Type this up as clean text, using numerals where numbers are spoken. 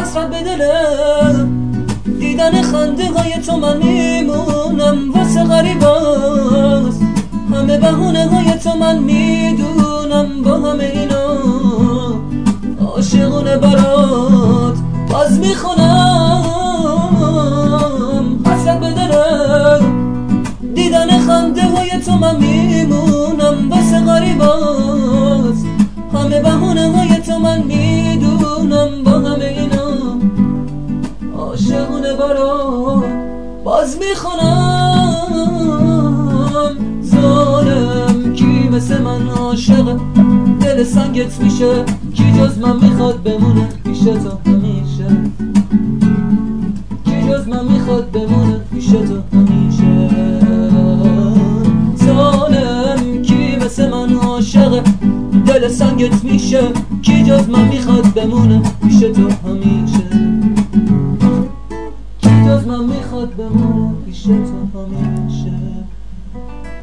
حسرت به دلم دیدن خنده های تو من میمونم واسه غریباست همه بهونه های تو من میدونم با همه اینا عاشقونه برات باز میخونم حسرت به دلم دیدن خنده های تو من میمونم واسه غریباست همه بهونه های تو من میدونم با همه اینا عاشقونه برات باز میخونم ظالم کی مثل من عاشق دل سنگت میشه کی جز من میخواد بمونه پیش تو همیشه کی جز من میخواد بمونه پیش تو همیشه ظالم کی مثل من عاشق دل سنگت میشه کی جز من میخواد بمونه پیش تو همیشه کی جز من میخواد بمونه پیش تو همیشه